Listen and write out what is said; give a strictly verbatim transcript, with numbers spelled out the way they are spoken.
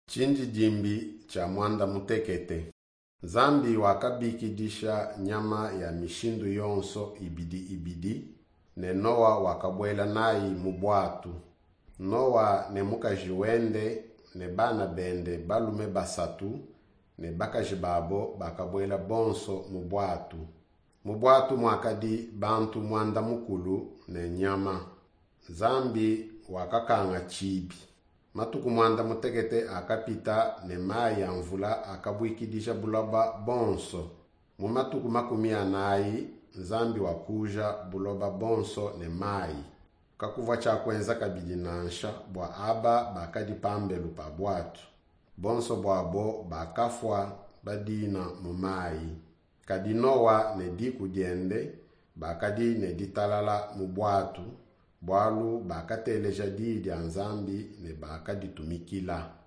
Chinji jimbi cha mwanda mutekete. Zambi wakabikidisha nyama ya mishindu yonso ibidi ibidi. Ne Noa wakabwela nayi mubwatu. Noa ne mukajiwende ne bana bende balume basatu. Ne bakajibabo bakabwela bonso mubwatu. Mubwatu mwakadi bantu mwanda mukulu ne nyama. Zambi wakakanga chibi. Matuku mwanda mutekete akapita ne mai ya mvula akabwikidisha buloba bonso. Mumatuku makumi anayi Zambi wakuja buloba bonso ne mai. Kakuva chakwenza kabidinansha bwa aba bakadi pambelu pa bwatu. Bonso bwabo bakafwa badina mumai. Kadi Noa ne di kudiende bakadi ne ditalala mubwatu. Bwalu bakateleja di dia Nzambi ne bakadi tumikila.